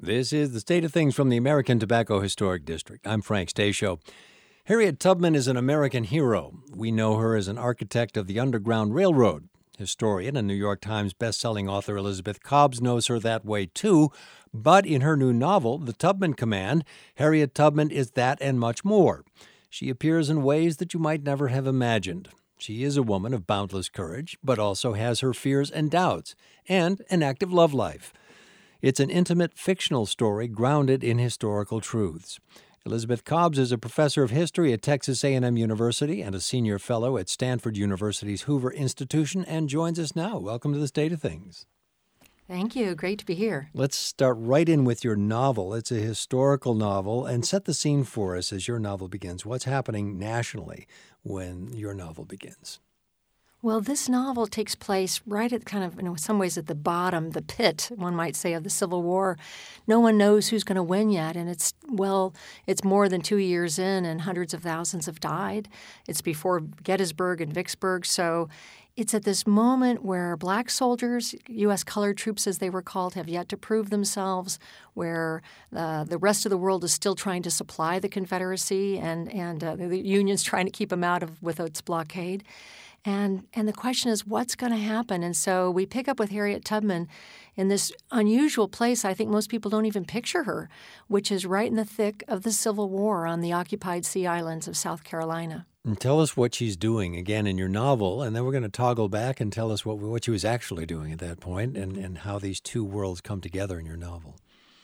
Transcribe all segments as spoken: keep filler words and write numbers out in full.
This is the State of Things from the American Tobacco Historic District. I'm Frank Stasio. Harriet Tubman is an American hero. We know her as an architect of the Underground Railroad. Historian and New York Times bestselling author Elizabeth Cobbs knows her that way, too. But in her new novel, The Tubman Command, Harriet Tubman is that and much more. She appears in ways that you might never have imagined. She is a woman of boundless courage, but also has her fears and doubts, and an active love life. It's an intimate, fictional story grounded in historical truths. Elizabeth Cobbs is a professor of history at Texas A and M University and a senior fellow at Stanford University's Hoover Institution, and joins us now. Welcome to the State of Things. Thank you. Great to be here. Let's start right in with your novel. It's a historical novel, and set the scene for us as your novel begins. What's happening nationally when your novel begins? Well, this novel takes place right at kind of, in some ways, at the bottom, the pit, one might say, of the Civil War. No one knows who's going to win yet, and it's, well, it's more than two years in, and hundreds of thousands have died. It's before Gettysburg and Vicksburg, so it's at this moment where black soldiers, U S colored troops as they were called, have yet to prove themselves, where uh, the rest of the world is still trying to supply the Confederacy, and, and uh, the Union's trying to keep them out of with its blockade. And and the question is, what's going to happen? And so we pick up with Harriet Tubman in this unusual place. I think most people don't even picture her, which is right in the thick of the Civil War on the occupied sea islands of South Carolina. And tell us what she's doing, again, in your novel, and then we're going to toggle back and tell us what what she was actually doing at that point, and, and how these two worlds come together in your novel.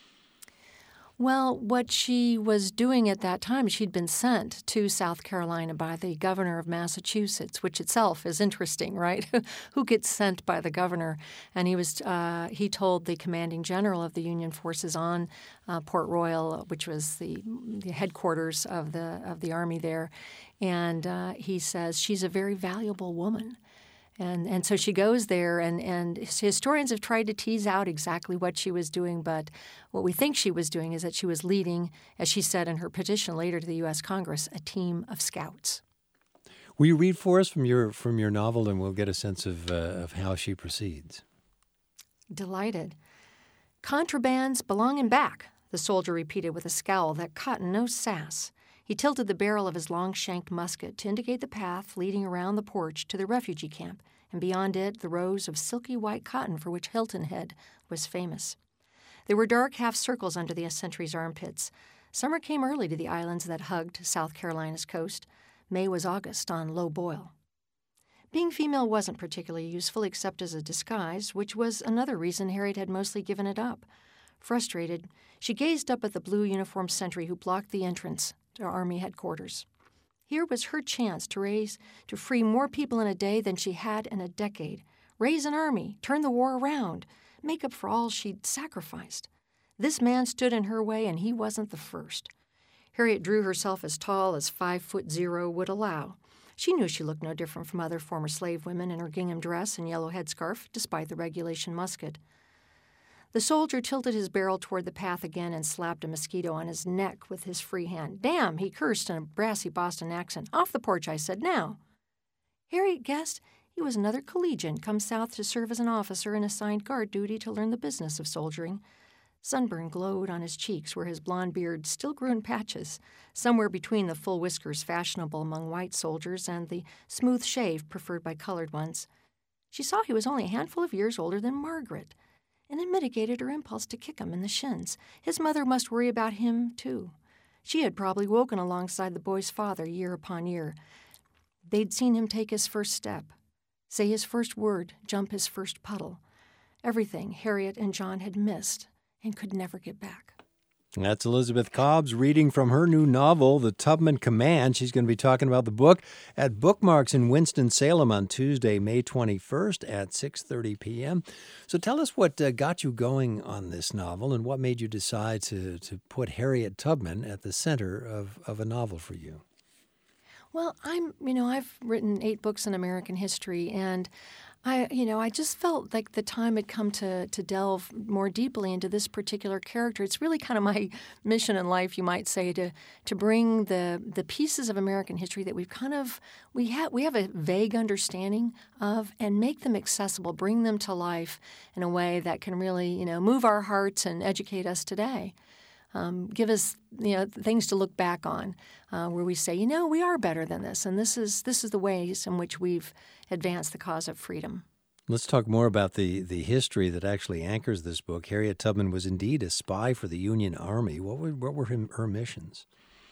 Well, what she was doing at that time, she'd been sent to South Carolina by the governor of Massachusetts, which itself is interesting, right? Who gets sent by the governor? And he was uh, he told the commanding general of the Union forces on uh, Port Royal, which was the, the headquarters of the of the army there, and uh, he says she's a very valuable woman. And and so she goes there, and, and historians have tried to tease out exactly what she was doing, but what we think she was doing is that she was leading, as she said in her petition later to the U S Congress, a team of scouts. Will you read for us from your from your novel, and we'll get a sense of, uh, of how she proceeds? Delighted. "Contrabands belongin' back," the soldier repeated with a scowl that caught no sass. He tilted the barrel of his long-shanked musket to indicate the path leading around the porch to the refugee camp, and beyond it the rows of silky white cotton for which Hilton Head was famous. There were dark half-circles under the sentry's armpits. Summer came early to the islands that hugged South Carolina's coast. May was August on low boil. Being female wasn't particularly useful except as a disguise, which was another reason Harriet had mostly given it up. Frustrated, she gazed up at the blue uniformed sentry who blocked the entrance to Army headquarters. Here was her chance to raise, to free more people in a day than she had in a decade, raise an army, turn the war around, make up for all she'd sacrificed. This man stood in her way, and he wasn't the first. Harriet drew herself as tall as five foot zero would allow. She knew she looked no different from other former slave women in her gingham dress and yellow headscarf, despite the regulation musket. The soldier tilted his barrel toward the path again and slapped a mosquito on his neck with his free hand. "Damn," he cursed in a brassy Boston accent. "Off the porch, I said, now." Harriet guessed he was another collegian come south to serve as an officer and assigned guard duty to learn the business of soldiering. Sunburn glowed on his cheeks where his blond beard still grew in patches, somewhere between the full whiskers fashionable among white soldiers and the smooth shave preferred by colored ones. She saw he was only a handful of years older than Margaret, and it mitigated her impulse to kick him in the shins. His mother must worry about him, too. She had probably woken alongside the boy's father year upon year. They'd seen him take his first step, say his first word, jump his first puddle. Everything Harriet and John had missed and could never get back. That's Elizabeth Cobbs reading from her new novel, The Tubman Command. She's going to be talking about the book at Bookmarks in Winston-Salem on Tuesday, May twenty-first at six thirty p.m. So tell us what uh, got you going on this novel, and what made you decide to, to put Harriet Tubman at the center of, of a novel for you. Well, I'm, you know, I've written eight books in American history, and I, you know, I just felt like the time had come to to delve more deeply into this particular character. It's really kind of my mission in life, you might say, to to bring the the pieces of American history that we've kind of we have we have a vague understanding of, and make them accessible, bring them to life in a way that can really, you know, move our hearts and educate us today. Um, give us, you know, things to look back on, uh, where we say, you know, we are better than this, and this is this is the ways in which we've advanced the cause of freedom. Let's talk more about the, the history that actually anchors this book. Harriet Tubman was indeed a spy for the Union Army. What were what were her, her missions?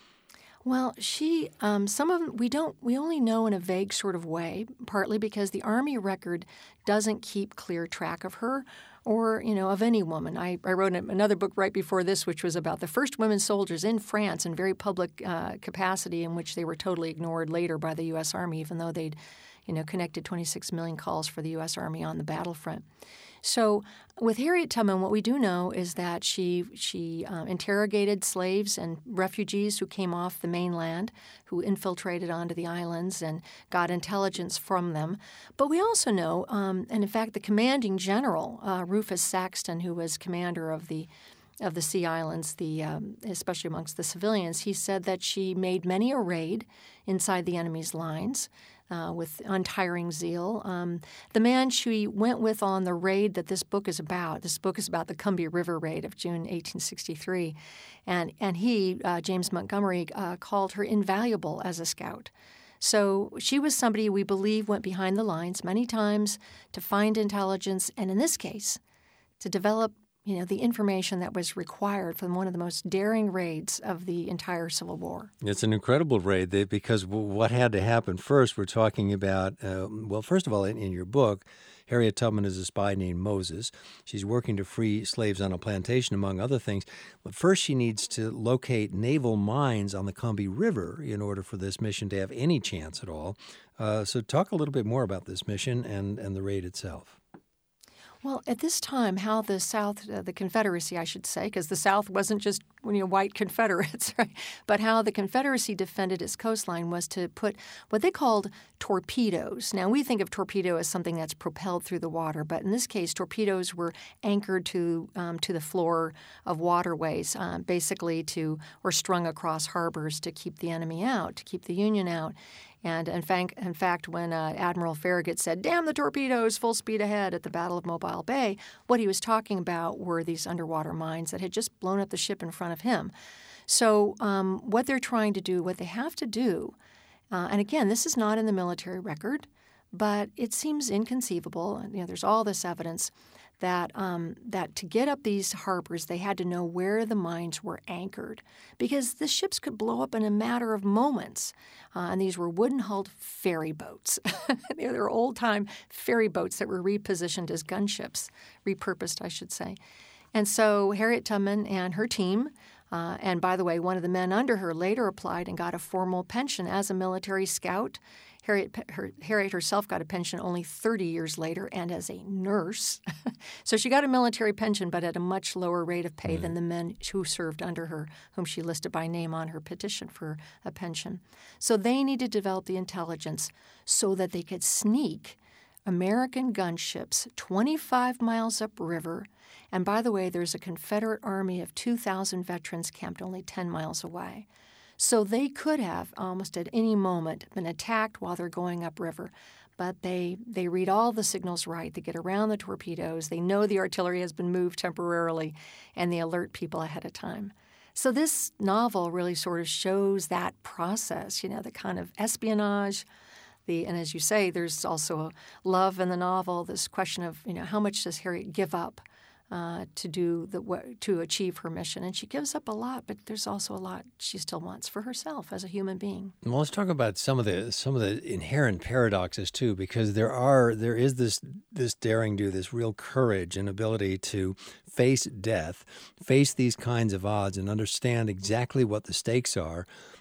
Well, she, um, some of them, we don't, we only know in a vague sort of way, partly because the Army record doesn't keep clear track of her or, you know, of any woman. I, I wrote another book right before this, which was about the first women soldiers in France in very public uh, capacity, in which they were totally ignored later by the U S. Army, even though they'd, you know, connected twenty-six million calls for the U S. Army on the battlefront. So with Harriet Tubman, what we do know is that she she uh, interrogated slaves and refugees who came off the mainland, who infiltrated onto the islands and got intelligence from them. But we also know, um, and in fact, the commanding general, uh, Rufus Saxton, who was commander of the of the Sea Islands, the um, especially amongst the civilians, he said that she made many a raid inside the enemy's lines. Uh, with untiring zeal. Um, the man she went with on the raid that this book is about, this book is about the Combahee River Raid of June eighteen sixty-three, and, and he, uh, James Montgomery, uh, called her invaluable as a scout. So she was somebody we believe went behind the lines many times to find intelligence, and in this case, to develop you know, the information that was required from one of the most daring raids of the entire Civil War. It's an incredible raid because what had to happen first, we're talking about, uh, well, first of all, in, in your book, Harriet Tubman is a spy named Moses. She's working to free slaves on a plantation, among other things. But first she needs to locate naval mines on the Combahee River in order for this mission to have any chance at all. Uh, so talk a little bit more about this mission and, and the raid itself. Well, at this time, how the South, uh, the Confederacy, I should say, because the South wasn't just you know, white Confederates, right? But how the Confederacy defended its coastline was to put what they called torpedoes. Now, we think of torpedo as something that's propelled through the water, but in this case, torpedoes were anchored to um, to the floor of waterways, uh, basically to or strung across harbors to keep the enemy out, to keep the Union out. And in fact, in fact when uh, Admiral Farragut said, "Damn the torpedoes, full speed ahead," at the Battle of Mobile Bay, what he was talking about were these underwater mines that had just blown up the ship in front of him. So um, what they're trying to do, what they have to do, uh, and again, this is not in the military record, but it seems inconceivable. You know, there's all this evidence that um, that to get up these harbors, they had to know where the mines were anchored, because the ships could blow up in a matter of moments. Uh, and these were wooden-hulled ferry boats. they were old-time ferry boats that were repositioned as gunships, repurposed, I should say. And so Harriet Tubman and her team, uh, and by the way, one of the men under her later applied and got a formal pension as a military scout. Harriet, her, Harriet herself got a pension only thirty years later and as a nurse. So she got a military pension, but at a much lower rate of pay mm. than the men who served under her, whom she listed by name on her petition for a pension. So they needed to develop the intelligence so that they could sneak American gunships twenty-five miles upriver. And by the way, there's a Confederate army of two thousand veterans camped only ten miles away. So they could have almost at any moment been attacked while they're going upriver. But they, they read all the signals right. They get around the torpedoes. They know the artillery has been moved temporarily, and they alert people ahead of time. So this novel really sort of shows that process, you know, the kind of espionage. The, and as you say, there's also a love in the novel, this question of, you know, how much does Harriet give up uh, to do the to achieve her mission? And she gives up a lot, but there's also a lot she still wants for herself as a human being. Well, let's talk about some of the some of the inherent paradoxes too, because there are there is this this daring do, this real courage and ability to face death, face these kinds of odds, and understand exactly what the stakes are.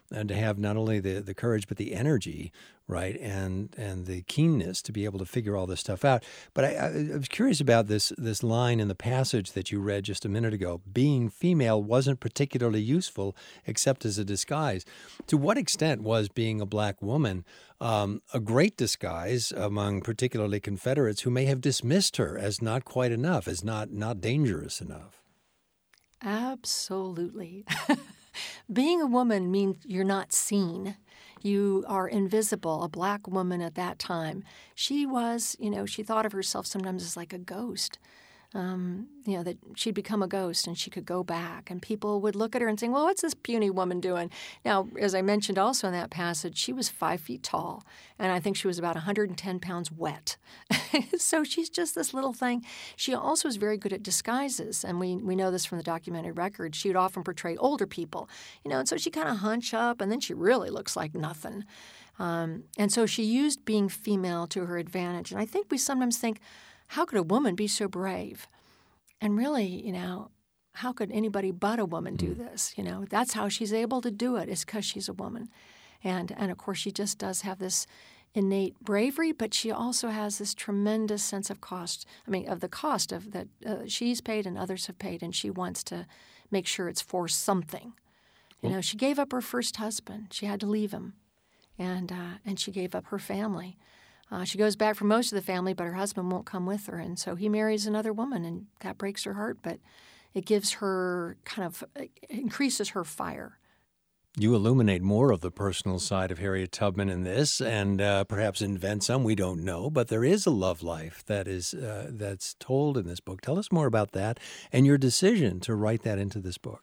and to have not only the, the courage but the energy, right, and and the keenness to be able to figure all this stuff out. But I, I was curious about this this line in the passage that you read just a minute ago. Being female wasn't particularly useful except as a disguise. To what extent was being a black woman um, a great disguise among particularly Confederates who may have dismissed her as not quite enough, as not not dangerous enough? Absolutely. Being a woman means you're not seen. You are invisible, a black woman at that time. She was, you know, she thought of herself sometimes as like a ghost. Um, you know, that she'd become a ghost and she could go back. And people would look at her and say, well, what's this puny woman doing? Now, as I mentioned also in that passage, she was five feet tall. And I think she was about one hundred ten pounds wet. So she's just this little thing. She also was very good at disguises. And we, we know this from the documented record. She would often portray older people, you know, and so she kind of hunch up and then she really looks like nothing. Um, and so she used being female to her advantage. And I think we sometimes think, how could a woman be so brave? And really, you know, how could anybody but a woman do this? You know, that's how she's able to do it, is because she's a woman. And, and of course, she just does have this innate bravery, but she also has this tremendous sense of cost, I mean, of the cost of that uh, she's paid and others have paid, and she wants to make sure it's for something. You know, she gave up her first husband. She had to leave him. And, uh, and she gave up her family. Uh, she goes back for most of the family, but her husband won't come with her. And so he marries another woman, and that breaks her heart. But it gives her kind of – increases her fire. You illuminate more of the personal side of Harriet Tubman in this and uh, perhaps invent some. We don't know. But there is a love life that is uh, that's told in this book. Tell us more about that and your decision to write that into this book.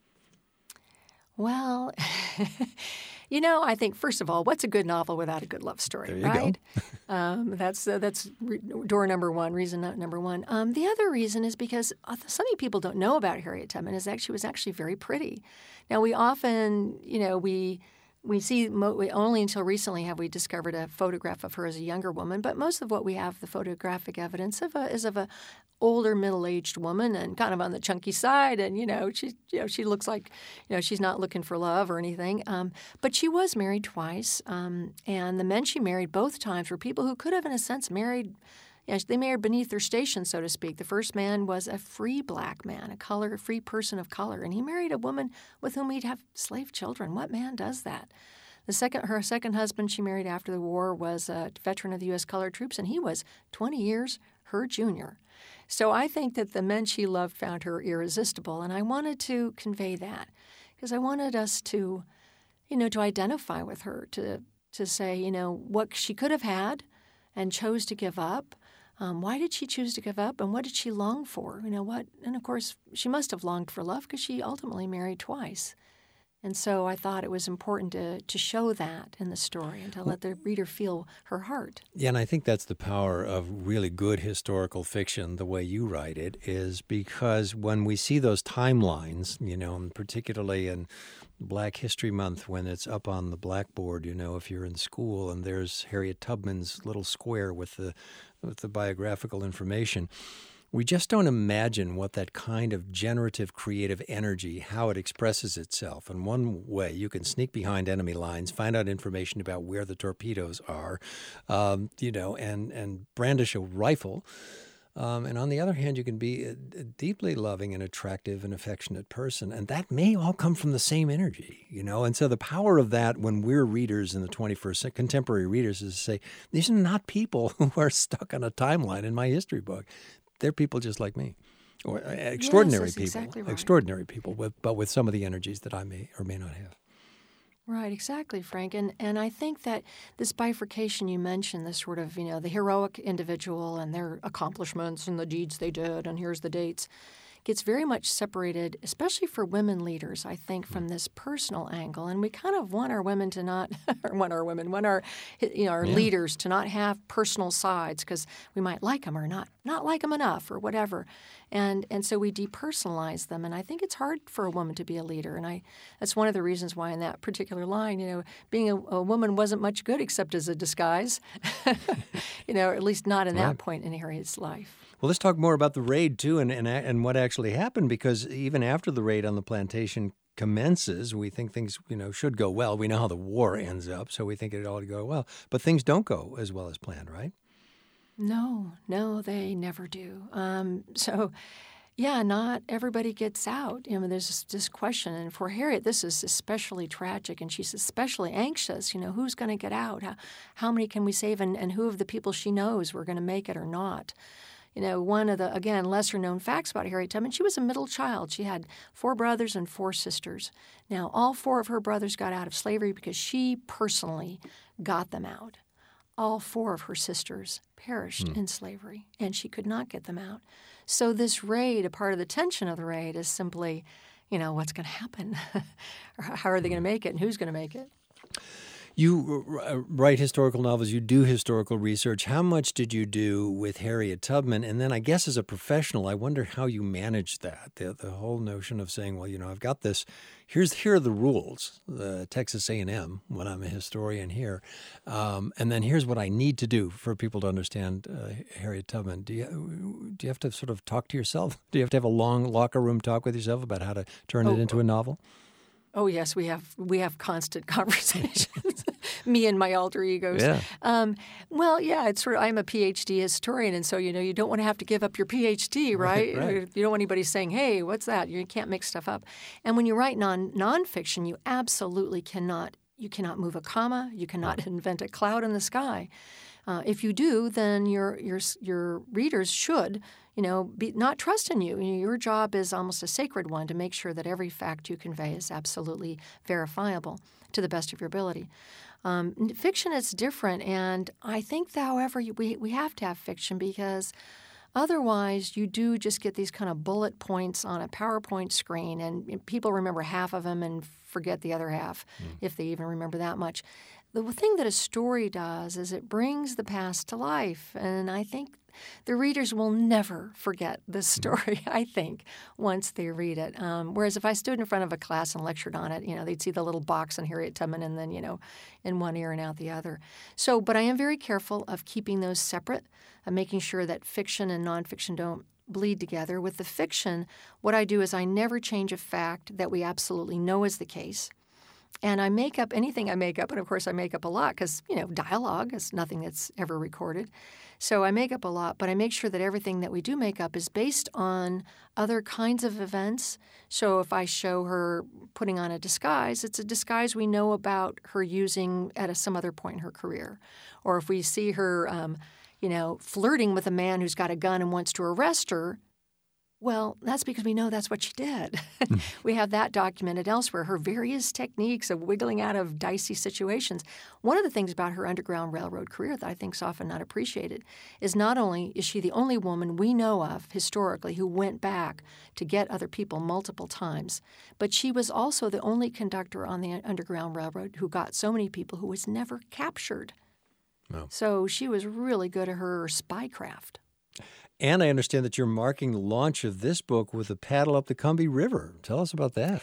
Well – You know, I think, first of all, what's a good novel without a good love story, there you right? Go. um, that's uh, that's re- door number one, reason number one. Um, the other reason is because something people don't know about Harriet Tubman is that she was actually very pretty. Now, we often, you know, we we see mo- we, only until recently have we discovered a photograph of her as a younger woman, but most of what we have, the photographic evidence of a, is of a older middle-aged woman and kind of on the chunky side, and you know she you know she looks like you know she's not looking for love or anything. Um, but she was married twice, um, and the men she married both times were people who could have, in a sense, married. You know, they married beneath their station, so to speak. The first man was a free black man, a color, a free person of color, and he married a woman with whom he'd have slave children. What man does that? The second, her second husband she married after the war was a veteran of the U S colored troops, and he was twenty years her junior. So I think that the men she loved found her irresistible, and I wanted to convey that because I wanted us to, you know, to identify with her, to to say, you know, what she could have had and chose to give up. Um, why did she choose to give up, and what did she long for? You know what? And of course, she must have longed for love because she ultimately married twice. And so I thought it was important to to show that in the story and to let the reader feel her heart. Yeah, and I think that's the power of really good historical fiction, the way you write it, is because when we see those timelines, you know, and particularly in Black History Month when it's up on the blackboard, you know, if you're in school and there's Harriet Tubman's little square with the with the biographical information, we just don't imagine what that kind of generative, creative energy, how it expresses itself. And one way, you can sneak behind enemy lines, find out information about where the torpedoes are, um, you know, and, and brandish a rifle. Um, and on the other hand, you can be a, a deeply loving and attractive and affectionate person. And that may all come from the same energy, you know. And so the power of that when we're readers in the twenty-first, contemporary readers, is to say, these are not people who are stuck on a timeline in my history book. They're people just like me, or extraordinary yes, that's people, exactly right. extraordinary people, with, but with some of the energies that I may or may not have. Right, exactly, Frank. And and I think that this bifurcation you mentioned, this sort of, you know, the heroic individual and their accomplishments and the deeds they did, and here's the dates, gets very much separated, especially for women leaders, I think, from this personal angle. And we kind of want our women to not, or want our women, want our, you know, our yeah. leaders to not have personal sides because we might like them or not, not like them enough or whatever. And and so we depersonalize them. And I think it's hard for a woman to be a leader. And I that's one of the reasons why in that particular line, you know, being a, a woman wasn't much good except as a disguise, you know, or at least not in right. that point in Harriet's life. Well, let's talk more about the raid, too, and, and and what actually happened, because even after the raid on the plantation, commences, we think things, you know, should go well. We know how the war ends up, so we think it ought to go well. But things don't go as well as planned, right? No, no, they never do. Um, so, yeah, not everybody gets out. You know, there's this, this question, and for Harriet, this is especially tragic, and she's especially anxious. You know, who's going to get out? How, how many can we save, and, and who of the people she knows were going to make it or not? You know, one of the, again, lesser-known facts about Harriet Tubman, she was a middle child. She had four brothers and four sisters. Now, all four of her brothers got out of slavery because she personally got them out. All four of her sisters perished mm. in slavery, and she could not get them out. So this raid, a part of the tension of the raid is simply, you know, what's going to happen? How are they going to make it, and who's going to make it? You write historical novels. You do historical research. How much did you do with Harriet Tubman? And then I guess as a professional, I wonder how you manage that, the, the whole notion of saying, well, you know, I've got this. Here's Here are the rules, the Texas A and M, when I'm a historian here. Um, and then here's what I need to do for people to understand uh, Harriet Tubman. Do you, do you have to sort of talk to yourself? Do you have to have a long locker room talk with yourself about how to turn oh, it into a novel? Oh, yes, we have we have constant conversations, me and my alter egos. Yeah. Um, well, yeah, it's sort of, I'm a P H D historian, and so, you know, you don't want to have to give up your P H D, right? Right, right. You don't want anybody saying, hey, what's that? You can't mix stuff up. And when you write non nonfiction, you absolutely cannot, you cannot move a comma, you cannot invent a cloud in the sky. Uh, if you do, then your your your readers should, you know, be, not trust in you. Your job is almost a sacred one to make sure that every fact you convey is absolutely verifiable to the best of your ability. Um, fiction is different, and I think, however, we we have to have fiction because otherwise you do just get these kind of bullet points on a PowerPoint screen, and people remember half of them and forget the other half, mm. if they even remember that much. The thing that a story does is it brings the past to life, and I think the readers will never forget this story, I think, once they read it. Um, whereas if I stood in front of a class and lectured on it, you know, they'd see the little box on Harriet Tubman and then, you know, in one ear and out the other. So, but I am very careful of keeping those separate, of making sure that fiction and nonfiction don't bleed together. With the fiction, what I do is I never change a fact that we absolutely know is the case. And I make up anything I make up, and of course I make up a lot because, you know, dialogue is nothing that's ever recorded. So I make up a lot, but I make sure that everything that we do make up is based on other kinds of events. So if I show her putting on a disguise, it's a disguise we know about her using at a, some other point in her career. Or if we see her, um, you know, flirting with a man who's got a gun and wants to arrest her, well, that's because we know that's what she did. We have that documented elsewhere, her various techniques of wiggling out of dicey situations. One of the things about her Underground Railroad career that I think is often not appreciated is not only is she the only woman we know of historically who went back to get other people multiple times, but she was also the only conductor on the Underground Railroad who got so many people who was never captured. Oh. So she was really good at her spycraft. And I understand that you're marking the launch of this book with a paddle up the Combahee River. Tell us about that.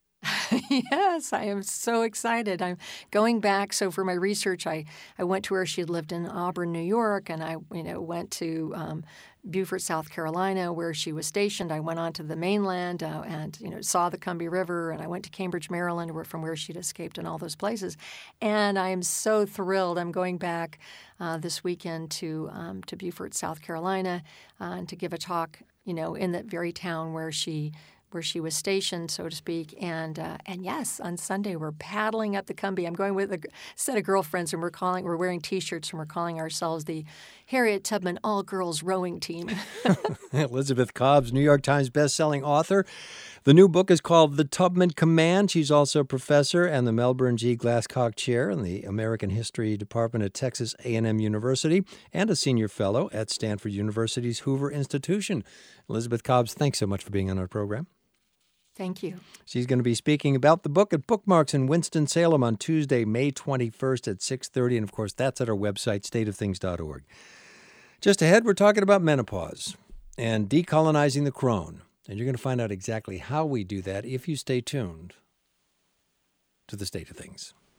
Yes, I am so excited. I'm going back. So for my research, I, I went to where she had lived in Auburn, New York, and I you know went to um, Beaufort, South Carolina, where she was stationed. I went on to the mainland uh, and you know saw the Combahee River, and I went to Cambridge, Maryland, where, from where she'd escaped, and all those places. And I am so thrilled. I'm going back uh, this weekend to um, to Beaufort, South Carolina, uh, and to give a talk, you know, in that very town where she. where she was stationed, so to speak. And uh, and yes, on Sunday we're paddling up the Combahee. I'm going with a set of girlfriends, and we're calling we're wearing T-shirts, and we're calling ourselves the Harriet Tubman All-Girls Rowing Team. Elizabeth Cobbs, New York Times bestselling author. The new book is called The Tubman Command. She's also a professor and the Melbourne G. Glasscock Chair in the American History Department at Texas A and M University and a senior fellow at Stanford University's Hoover Institution. Elizabeth Cobbs, thanks so much for being on our program. Thank you. She's going to be speaking about the book at Bookmarks in Winston-Salem on Tuesday, May twenty-first at six thirty. And, of course, that's at our website, state of things dot org. Just ahead, we're talking about menopause and decolonizing the crone. And you're going to find out exactly how we do that if you stay tuned to the State of Things.